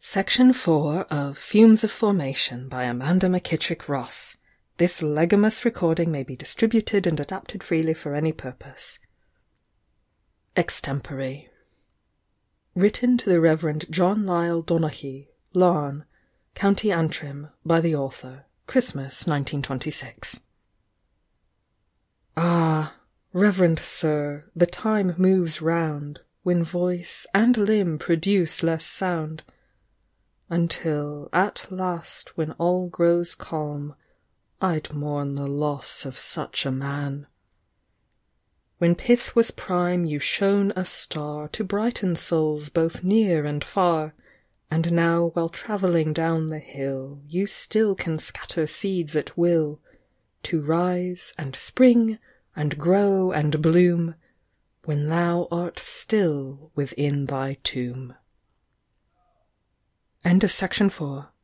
Section 4 of Fumes of Formation by Amanda McKittrick Ross. This legitimous recording may be distributed and adapted freely for any purpose. Extempore. Written to the Reverend John Lyle Donaghy, Larne, County Antrim, by the author, Christmas 1926. Ah, Reverend Sir, the time moves round, when voice and limb produce less sound, until, at last, when all grows calm, I'd mourn the loss of such a man. When pith was prime you shone a star to brighten souls both near and far, and now while travelling down the hill you still can scatter seeds at will, to rise and spring and grow and bloom, when thou art still within thy tomb. End of section 4.